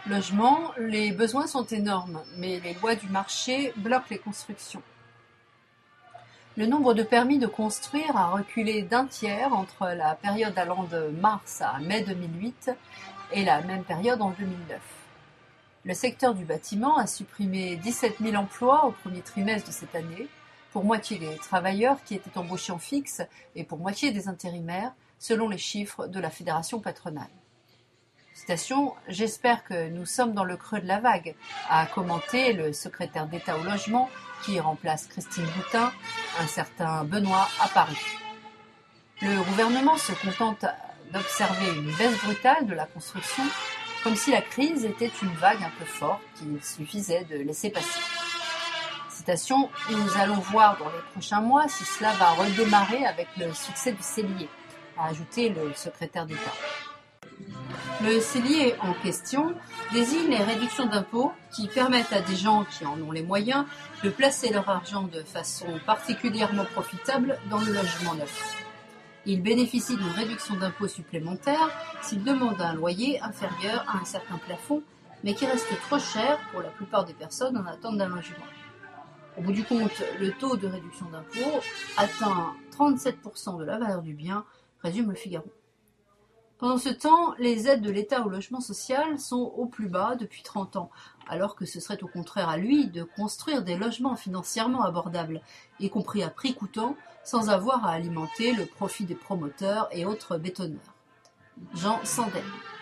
Logement, les besoins sont énormes, mais les lois du marché bloquent les constructions. Le nombre de permis de construire a reculé d'un tiers entre la période allant de mars à mai 2008 et la même période en 2009. Le secteur du bâtiment a supprimé 17 000 emplois au premier trimestre de cette année, pour moitié des travailleurs qui étaient embauchés en fixe et pour moitié des intérimaires, selon les chiffres de la Fédération patronale. Citation, « J'espère que nous sommes dans le creux de la vague », a commenté le secrétaire d'État au logement qui remplace Christine Boutin, un certain Benoît Apparu. Le gouvernement se contente d'observer une baisse brutale de la construction, comme si la crise était une vague un peu forte qu'il suffisait de laisser passer. Citation, « Nous allons voir dans les prochains mois si cela va redémarrer avec le succès du cellier », a ajouté le secrétaire d'État. Le cellier en question désigne les réductions d'impôts qui permettent à des gens qui en ont les moyens de placer leur argent de façon particulièrement profitable dans le logement neuf. Ils bénéficient d'une réduction d'impôts supplémentaire s'ils demandent un loyer inférieur à un certain plafond, mais qui reste trop cher pour la plupart des personnes en attente d'un logement. Au bout du compte, le taux de réduction d'impôts atteint 37% de la valeur du bien, résume Le Figaro. Pendant ce temps, les aides de l'État au logement social sont au plus bas depuis 30 ans, alors que ce serait au contraire à lui de construire des logements financièrement abordables, y compris à prix coûtant, sans avoir à alimenter le profit des promoteurs et autres bétonneurs. Jean Sandel.